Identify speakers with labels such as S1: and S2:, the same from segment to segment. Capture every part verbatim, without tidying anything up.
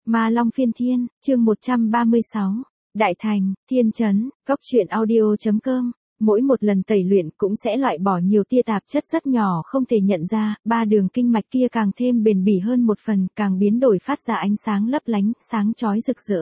S1: Ma Long Phiên Thiên, chương một trăm ba mươi sáu. Đại Thành, Thiên Trấn, Cốc truyện audio chấm com. Mỗi một lần tẩy luyện cũng sẽ loại bỏ nhiều tia tạp chất rất nhỏ không thể nhận ra, ba đường kinh mạch kia càng thêm bền bỉ hơn một phần, càng biến đổi phát ra ánh sáng lấp lánh, sáng chói rực rỡ.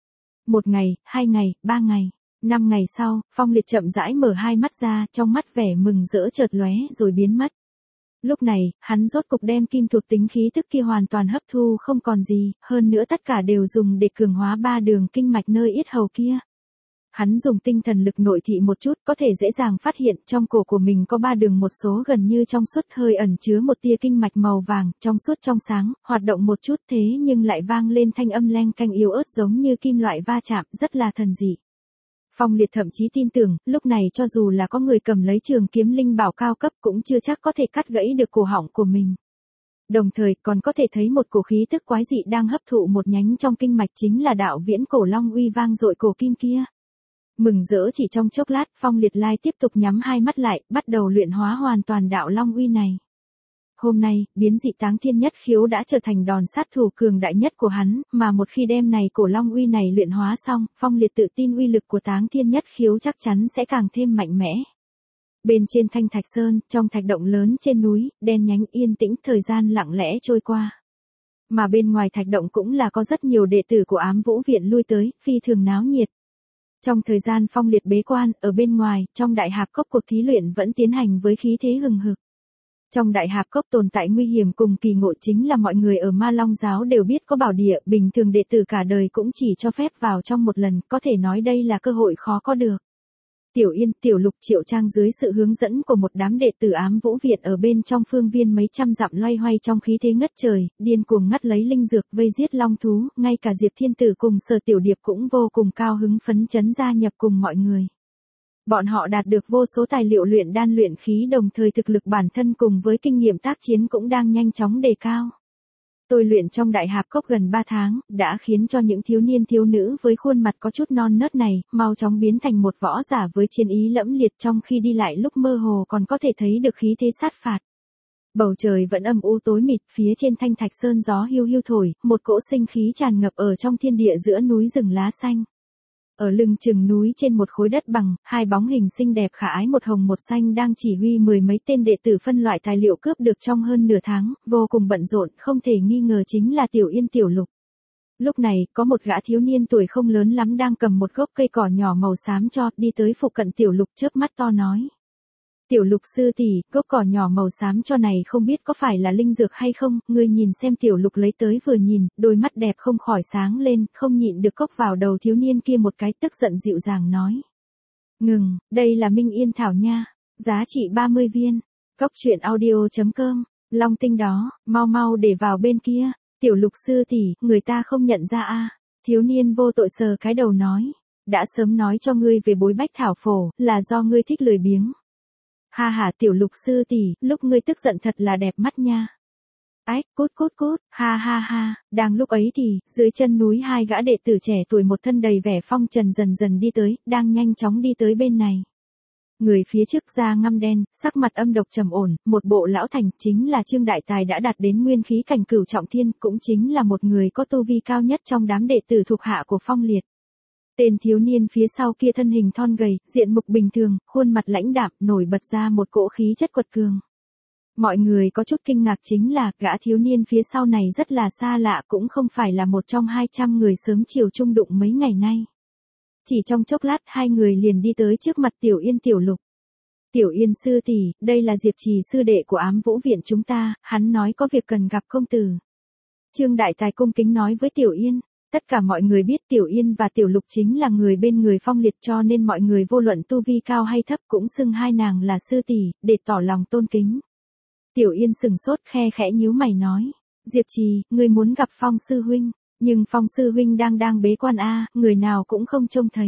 S1: Một ngày, hai ngày, ba ngày, năm ngày sau, Phong Liệt chậm rãi mở hai mắt ra, trong mắt vẻ mừng rỡ chợt lóe rồi biến mất. Lúc này, hắn rốt cục đem kim thuộc tính khí tức kia hoàn toàn hấp thu không còn gì, hơn nữa tất cả đều dùng để cường hóa ba đường kinh mạch nơi yết hầu kia. Hắn dùng tinh thần lực nội thị một chút, có thể dễ dàng phát hiện trong cổ của mình có ba đường một số gần như trong suốt, hơi ẩn chứa một tia kinh mạch màu vàng, trong suốt trong sáng, hoạt động một chút thế nhưng lại vang lên thanh âm leng canh yếu ớt giống như kim loại va chạm, rất là thần dị. Phong Liệt thậm chí tin tưởng, lúc này cho dù là có người cầm lấy trường kiếm linh bảo cao cấp cũng chưa chắc có thể cắt gãy được cổ họng của mình. Đồng thời còn có thể thấy một cổ khí tức quái dị đang hấp thụ một nhánh trong kinh mạch, chính là đạo viễn cổ long uy vang dội cổ kim kia. Mừng rỡ chỉ trong chốc lát, Phong Liệt Lai tiếp tục nhắm hai mắt lại, bắt đầu luyện hóa hoàn toàn đạo long uy này. Hôm nay, biến dị Táng Thiên Nhất Khiếu đã trở thành đòn sát thủ cường đại nhất của hắn, mà một khi đem này cổ long uy này luyện hóa xong, Phong Liệt tự tin uy lực của Táng Thiên Nhất Khiếu chắc chắn sẽ càng thêm mạnh mẽ. Bên trên Thanh Thạch Sơn, trong thạch động lớn trên núi, đen nhánh yên tĩnh, thời gian lặng lẽ trôi qua. Mà bên ngoài thạch động cũng là có rất nhiều đệ tử của Ám Vũ Viện lui tới, phi thường náo nhiệt. Trong thời gian Phong Liệt bế quan, ở bên ngoài, trong Đại Hạp Cốc cuộc thí luyện vẫn tiến hành với khí thế hừng hực. Trong Đại Hạp Cốc tồn tại nguy hiểm cùng kỳ ngộ, chính là mọi người ở Ma Long giáo đều biết có bảo địa, bình thường đệ tử cả đời cũng chỉ cho phép vào trong một lần, có thể nói đây là cơ hội khó có được. Tiểu Yên, Tiểu Lục, Triệu Trang dưới sự hướng dẫn của một đám đệ tử Ám Vũ Viện ở bên trong phương viên mấy trăm dặm loay hoay trong khí thế ngất trời, điên cuồng ngắt lấy linh dược, vây giết long thú, ngay cả Diệp Thiên Tử cùng Sở Tiểu Điệp cũng vô cùng cao hứng phấn chấn gia nhập cùng mọi người. Bọn họ đạt được vô số tài liệu luyện đan luyện khí, đồng thời thực lực bản thân cùng với kinh nghiệm tác chiến cũng đang nhanh chóng đề cao. Tôi luyện trong Đại Hạp Cốc gần ba tháng, đã khiến cho những thiếu niên thiếu nữ với khuôn mặt có chút non nớt này, mau chóng biến thành một võ giả với chiến ý lẫm liệt, trong khi đi lại lúc mơ hồ còn có thể thấy được khí thế sát phạt. Bầu trời vẫn âm u tối mịt, phía trên Thanh Thạch Sơn gió hiu hiu thổi, một cỗ sinh khí tràn ngập ở trong thiên địa giữa núi rừng lá xanh. Ở lưng chừng núi trên một khối đất bằng, hai bóng hình xinh đẹp khả ái một hồng một xanh đang chỉ huy mười mấy tên đệ tử phân loại tài liệu cướp được trong hơn nửa tháng, vô cùng bận rộn, không thể nghi ngờ chính là Tiểu Yên, Tiểu Lục. Lúc này, có một gã thiếu niên tuổi không lớn lắm đang cầm một gốc cây cỏ nhỏ màu xám cho, đi tới phụ cận Tiểu Lục chớp mắt to nói. Tiểu Lục sư tỷ, gốc cỏ nhỏ màu xám cho này không biết có phải là linh dược hay không, ngươi nhìn xem. Tiểu Lục lấy tới vừa nhìn, đôi mắt đẹp không khỏi sáng lên, không nhịn được cốc vào đầu thiếu niên kia một cái, tức giận dịu dàng nói. Ngừng, đây là Minh Yên Thảo nha, giá trị ba mươi viên, cốc truyện audio chấm com, long tinh đó, mau mau để vào bên kia. Tiểu Lục sư tỷ, người ta không nhận ra a. Thiếu niên vô tội sờ cái đầu nói, đã sớm nói cho ngươi về bối bách thảo phổ, là do ngươi thích lười biếng. Ha ha, Tiểu Lục sư tỷ, lúc ngươi tức giận thật là đẹp mắt nha. Ách, cút cút cút, ha ha ha. Đang lúc ấy thì, dưới chân núi hai gã đệ tử trẻ tuổi một thân đầy vẻ phong trần dần dần đi tới, đang nhanh chóng đi tới bên này. Người phía trước da ngăm đen, sắc mặt âm độc trầm ổn, một bộ lão thành, chính là Trương Đại Tài đã đạt đến nguyên khí cảnh cửu trọng thiên, cũng chính là một người có tu vi cao nhất trong đám đệ tử thuộc hạ của Phong Liệt. Tên thiếu niên phía sau kia thân hình thon gầy, diện mục bình thường, khuôn mặt lãnh đạm, nổi bật ra một cỗ khí chất quật cường. Mọi người có chút kinh ngạc chính là, gã thiếu niên phía sau này rất là xa lạ, cũng không phải là một trong hai trăm người sớm chiều chung đụng mấy ngày nay. Chỉ trong chốc lát hai người liền đi tới trước mặt Tiểu Yên, Tiểu Lục. Tiểu Yên sư tỷ, đây là Diệp Trì sư đệ của Ám Vũ Viện chúng ta, hắn nói có việc cần gặp công tử. Trương Đại Tài cung kính nói với Tiểu Yên. Tất cả mọi người biết Tiểu Yên và Tiểu Lục chính là người bên người Phong Liệt, cho nên mọi người vô luận tu vi cao hay thấp cũng xưng hai nàng là sư tỷ, để tỏ lòng tôn kính. Tiểu Yên sừng sốt, khe khẽ nhíu mày nói, Diệp Trì, ngươi muốn gặp Phong sư huynh, nhưng Phong sư huynh đang đang bế quan a, người nào cũng không trông thấy.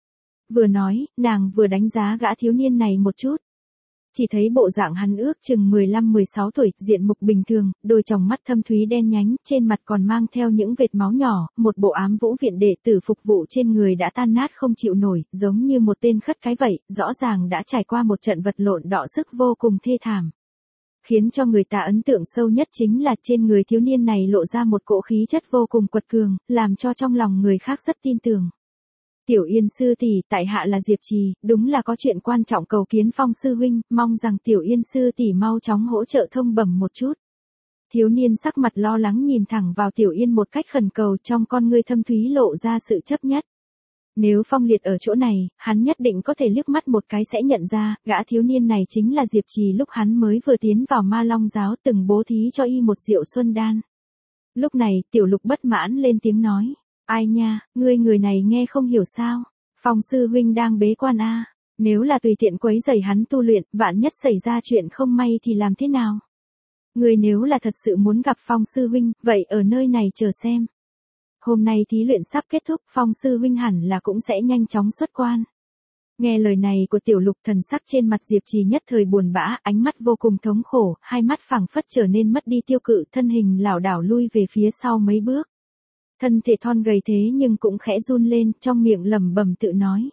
S1: Vừa nói, nàng vừa đánh giá gã thiếu niên này một chút. Chỉ thấy bộ dạng hắn ước chừng mười lăm mười sáu tuổi, diện mục bình thường, đôi tròng mắt thâm thúy đen nhánh, trên mặt còn mang theo những vệt máu nhỏ, một bộ Ám Vũ Viện đệ tử phục vụ trên người đã tan nát không chịu nổi, giống như một tên khất cái vậy, rõ ràng đã trải qua một trận vật lộn đọ sức vô cùng thê thảm. Khiến cho người ta ấn tượng sâu nhất chính là trên người thiếu niên này lộ ra một cỗ khí chất vô cùng quật cường, làm cho trong lòng người khác rất tin tưởng. Tiểu Yên sư tỷ, tại hạ là Diệp Trì, đúng là có chuyện quan trọng cầu kiến Phong sư huynh, mong rằng Tiểu Yên sư tỷ mau chóng hỗ trợ thông bẩm một chút. Thiếu niên sắc mặt lo lắng nhìn thẳng vào Tiểu Yên một cách khẩn cầu, trong con ngươi thâm thúy lộ ra sự chấp nhất. Nếu Phong Liệt ở chỗ này, hắn nhất định có thể liếc mắt một cái sẽ nhận ra, gã thiếu niên này chính là Diệp Trì lúc hắn mới vừa tiến vào Ma Long giáo từng bố thí cho y một rượu xuân đan. Lúc này, Tiểu Lục bất mãn lên tiếng nói, ai nha, ngươi người này nghe không hiểu sao, Phong sư huynh đang bế quan a, nếu là tùy tiện quấy rầy hắn tu luyện, vạn nhất xảy ra chuyện không may thì làm thế nào? Ngươi nếu là thật sự muốn gặp Phong sư huynh, vậy ở nơi này chờ xem. Hôm nay thí luyện sắp kết thúc, Phong sư huynh hẳn là cũng sẽ nhanh chóng xuất quan. Nghe lời này của Tiểu Lục, thần sắc trên mặt Diệp Trì nhất thời buồn bã, ánh mắt vô cùng thống khổ, hai mắt phảng phất trở nên mất đi tiêu cự, thân hình lảo đảo lui về phía sau mấy bước. Thân thể thon gầy thế nhưng cũng khẽ run lên, trong miệng lẩm bẩm tự nói.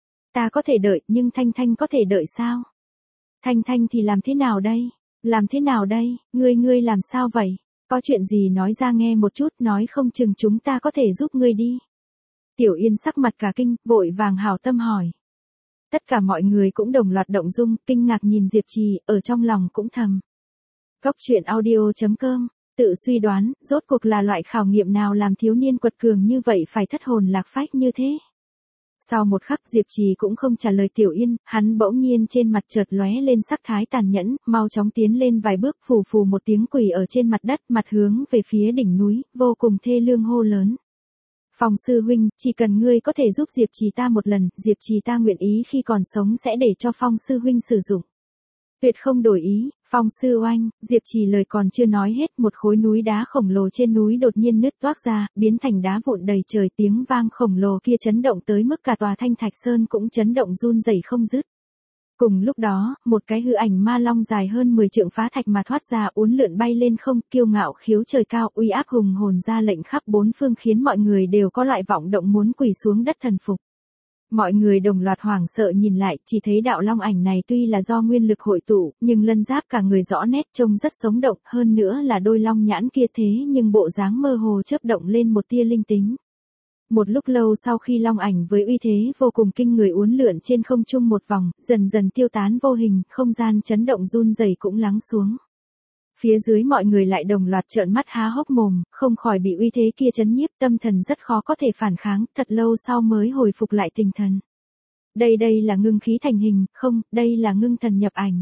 S1: Ta có thể đợi, nhưng Thanh Thanh có thể đợi sao? Thanh Thanh thì làm thế nào đây? Làm thế nào đây? Ngươi ngươi làm sao vậy? Có chuyện gì nói ra nghe một chút, nói không chừng chúng ta có thể giúp ngươi đi. Tiểu Yên sắc mặt cả kinh, vội vàng hảo tâm hỏi. Tất cả mọi người cũng đồng loạt động dung, kinh ngạc nhìn Diệp Trì, ở trong lòng cũng thầm. Cốc truyện audio chấm com, tự suy đoán, rốt cuộc là loại khảo nghiệm nào làm thiếu niên quật cường như vậy phải thất hồn lạc phách như thế. Sau một khắc Diệp Trì cũng không trả lời Tiểu Yên, hắn bỗng nhiên trên mặt chợt lóe lên sắc thái tàn nhẫn, mau chóng tiến lên vài bước, phù phù một tiếng quỳ ở trên mặt đất, mặt hướng về phía đỉnh núi, vô cùng thê lương hô lớn. Phong sư huynh, chỉ cần ngươi có thể giúp Diệp Trì ta một lần, Diệp Trì ta nguyện ý khi còn sống sẽ để cho Phong sư huynh sử dụng. Tuyệt không đổi ý, Phong sư oanh, Diệp Trì lời còn chưa nói hết, một khối núi đá khổng lồ trên núi đột nhiên nứt toác ra, biến thành đá vụn đầy trời, tiếng vang khổng lồ kia chấn động tới mức cả tòa Thanh Thạch Sơn cũng chấn động run rẩy không dứt. Cùng lúc đó, một cái hư ảnh ma long dài hơn mười trượng phá thạch mà thoát ra, uốn lượn bay lên không, kiêu ngạo khiếu trời cao, uy áp hùng hồn ra lệnh khắp bốn phương, khiến mọi người đều có loại vọng động muốn quỳ xuống đất thần phục. Mọi người đồng loạt hoảng sợ nhìn lại, chỉ thấy đạo long ảnh này tuy là do nguyên lực hội tụ, nhưng lân giáp cả người rõ nét, trông rất sống động, hơn nữa là đôi long nhãn kia thế nhưng bộ dáng mơ hồ chớp động lên một tia linh tính. Một lúc lâu sau khi long ảnh với uy thế vô cùng kinh người uốn lượn trên không trung một vòng, dần dần tiêu tán vô hình, không gian chấn động run rẩy cũng lắng xuống. Phía dưới mọi người lại đồng loạt trợn mắt há hốc mồm, không khỏi bị uy thế kia chấn nhiếp, tâm thần rất khó có thể phản kháng, thật lâu sau mới hồi phục lại tinh thần. Đây đây là ngưng khí thành hình, không, đây là ngưng thần nhập ảnh.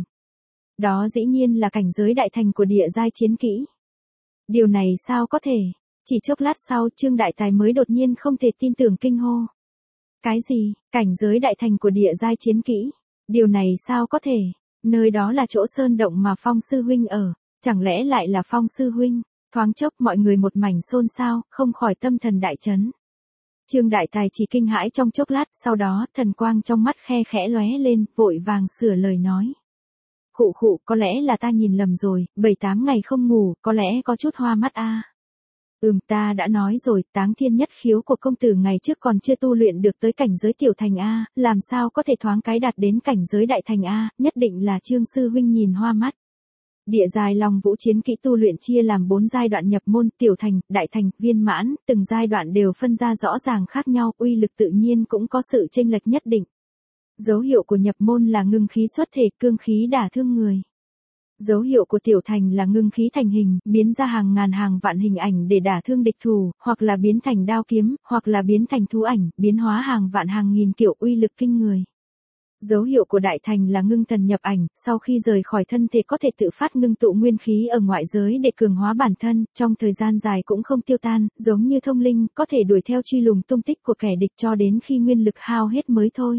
S1: Đó dĩ nhiên là cảnh giới đại thành của địa giai chiến kỹ. Điều này sao có thể? Chỉ chốc lát sau, Trương Đại Tài mới đột nhiên không thể tin tưởng kinh hô. Cái gì? Cảnh giới đại thành của địa giai chiến kỹ? Điều này sao có thể? Nơi đó là chỗ sơn động mà Phong sư huynh ở. Chẳng lẽ lại là Phong sư huynh? Thoáng chốc mọi người một mảnh xôn xao, không khỏi tâm thần đại chấn. Trương Đại Tài chỉ kinh hãi trong chốc lát, sau đó thần quang trong mắt khe khẽ lóe lên, vội vàng sửa lời nói. Khụ khụ, có lẽ là ta nhìn lầm rồi, bảy tám ngày không ngủ, có lẽ có chút hoa mắt a. À. Ừm, ta đã nói rồi, Táng Thiên Nhất Khiếu của công tử ngày trước còn chưa tu luyện được tới cảnh giới tiểu thành a, làm sao có thể thoáng cái đạt đến cảnh giới đại thành a, nhất định là Trương sư huynh nhìn hoa mắt. Địa giai Long Vũ chiến kỹ tu luyện chia làm bốn giai đoạn nhập môn, tiểu thành, đại thành, viên mãn, từng giai đoạn đều phân ra rõ ràng khác nhau, uy lực tự nhiên cũng có sự chênh lệch nhất định. Dấu hiệu của nhập môn là ngưng khí xuất thể, cương khí đả thương người. Dấu hiệu của tiểu thành là ngưng khí thành hình, biến ra hàng ngàn hàng vạn hình ảnh để đả thương địch thủ, hoặc là biến thành đao kiếm, hoặc là biến thành thú ảnh, biến hóa hàng vạn hàng nghìn kiểu uy lực kinh người. Dấu hiệu của đại thành là ngưng thần nhập ảnh, sau khi rời khỏi thân thể có thể tự phát ngưng tụ nguyên khí ở ngoại giới để cường hóa bản thân, trong thời gian dài cũng không tiêu tan, giống như thông linh, có thể đuổi theo truy lùng tung tích của kẻ địch cho đến khi nguyên lực hao hết mới thôi.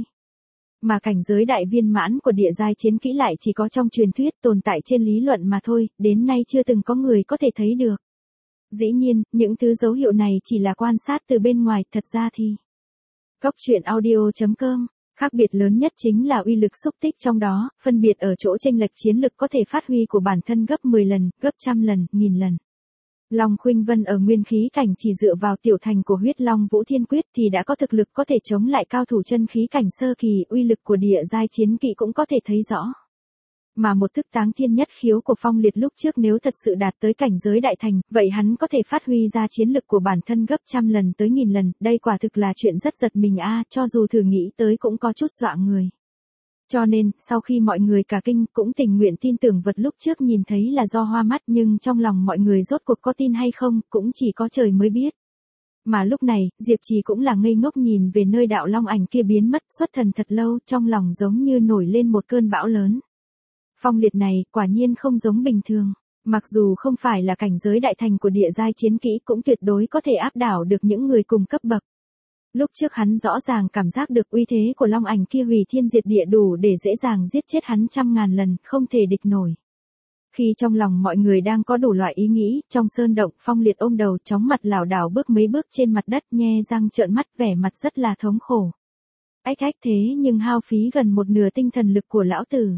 S1: Mà cảnh giới đại viên mãn của địa giai chiến kỹ lại chỉ có trong truyền thuyết, tồn tại trên lý luận mà thôi, đến nay chưa từng có người có thể thấy được. Dĩ nhiên, những thứ dấu hiệu này chỉ là quan sát từ bên ngoài, thật ra thì cốc truyện audio chấm com. Khác biệt lớn nhất chính là uy lực xúc tích trong đó, phân biệt ở chỗ chênh lệch chiến lực có thể phát huy của bản thân gấp mười lần, gấp trăm lần, nghìn lần. Long Khuynh Vân ở nguyên khí cảnh chỉ dựa vào tiểu thành của huyết Long Vũ Thiên Quyết thì đã có thực lực có thể chống lại cao thủ chân khí cảnh sơ kỳ, uy lực của địa giai chiến kỵ cũng có thể thấy rõ. Mà một thức táng thiên nhất khiếu của Phong Liệt lúc trước nếu thật sự đạt tới cảnh giới đại thành, vậy hắn có thể phát huy ra chiến lực của bản thân gấp trăm lần tới nghìn lần, đây quả thực là chuyện rất giật mình a, cho dù thử nghĩ tới cũng có chút dọa người. Cho nên, sau khi mọi người cả kinh cũng tình nguyện tin tưởng vật lúc trước nhìn thấy là do hoa mắt, nhưng trong lòng mọi người rốt cuộc có tin hay không, cũng chỉ có trời mới biết. Mà lúc này, Diệp Trì cũng là ngây ngốc nhìn về nơi đạo long ảnh kia biến mất, xuất thần thật lâu, trong lòng giống như nổi lên một cơn bão lớn. Phong Liệt này, quả nhiên không giống bình thường. Mặc dù không phải là cảnh giới đại thành của địa giai chiến kỹ cũng tuyệt đối có thể áp đảo được những người cùng cấp bậc. Lúc trước hắn rõ ràng cảm giác được uy thế của long ảnh kia hủy thiên diệt địa đủ để dễ dàng giết chết hắn trăm ngàn lần, không thể địch nổi. Khi trong lòng mọi người đang có đủ loại ý nghĩ, trong sơn động Phong Liệt ôm đầu chóng mặt lảo đảo bước mấy bước trên mặt đất, nhe răng trợn mắt, vẻ mặt rất là thống khổ. Ách ách, thế nhưng hao phí gần một nửa tinh thần lực của lão tử.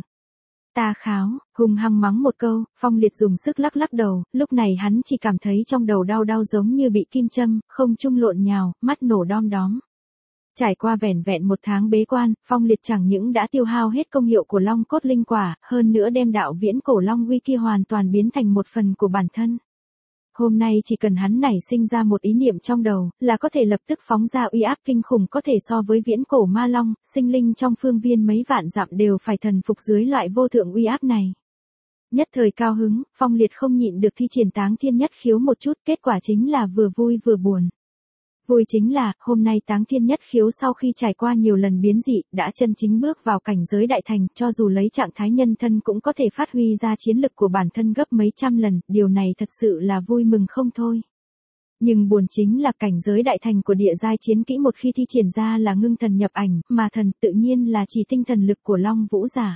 S1: Ta kháo, hung hăng mắng một câu, Phong Liệt dùng sức lắc lắc đầu, lúc này hắn chỉ cảm thấy trong đầu đau đau giống như bị kim châm, không trung lộn nhào, mắt nổ đom đóm. Trải qua vẻn vẹn một tháng bế quan, Phong Liệt chẳng những đã tiêu hao hết công hiệu của Long Cốt Linh Quả, hơn nữa đem đạo viễn cổ Long Uy kia hoàn toàn biến thành một phần của bản thân. Hôm nay chỉ cần hắn nảy sinh ra một ý niệm trong đầu, là có thể lập tức phóng ra uy áp kinh khủng có thể so với viễn cổ ma long, sinh linh trong phương viên mấy vạn dặm đều phải thần phục dưới loại vô thượng uy áp này. Nhất thời cao hứng, Phong Liệt không nhịn được thi triển táng thiên nhất khiếu một chút, kết quả chính là vừa vui vừa buồn. Vui chính là, hôm nay táng thiên nhất khiếu sau khi trải qua nhiều lần biến dị, đã chân chính bước vào cảnh giới đại thành, cho dù lấy trạng thái nhân thân cũng có thể phát huy ra chiến lực của bản thân gấp mấy trăm lần, điều này thật sự là vui mừng không thôi. Nhưng buồn chính là cảnh giới đại thành của địa giai chiến kỹ một khi thi triển ra là ngưng thần nhập ảnh, mà thần tự nhiên là chỉ tinh thần lực của Long Vũ giả.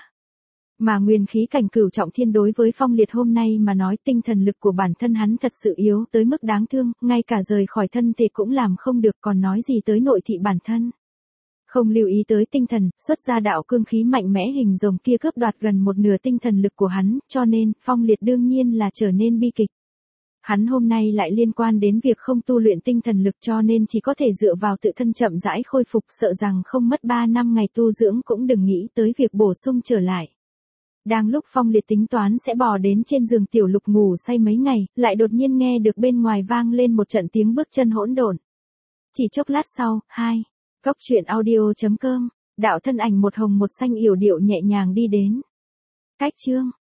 S1: Mà nguyên khí cảnh cửu trọng thiên đối với Phong Liệt hôm nay mà nói tinh thần lực của bản thân hắn thật sự yếu tới mức đáng thương, ngay cả rời khỏi thân thể cũng làm không được, còn nói gì tới nội thị bản thân. Không lưu ý tới tinh thần, xuất ra đạo cương khí mạnh mẽ hình rồng kia cướp đoạt gần một nửa tinh thần lực của hắn, cho nên, Phong Liệt đương nhiên là trở nên bi kịch. Hắn hôm nay lại liên quan đến việc không tu luyện tinh thần lực cho nên chỉ có thể dựa vào tự thân chậm rãi khôi phục, sợ rằng không mất ba năm ngày tu dưỡng cũng đừng nghĩ tới việc bổ sung trở lại. Đang lúc Phong Liệt tính toán sẽ bò đến trên giường tiểu lục ngủ say mấy ngày, lại đột nhiên nghe được bên ngoài vang lên một trận tiếng bước chân hỗn độn. Chỉ chốc lát sau, hai, Cốc truyện audio chấm com, đạo thân ảnh một hồng một xanh yểu điệu nhẹ nhàng đi đến. Cách chương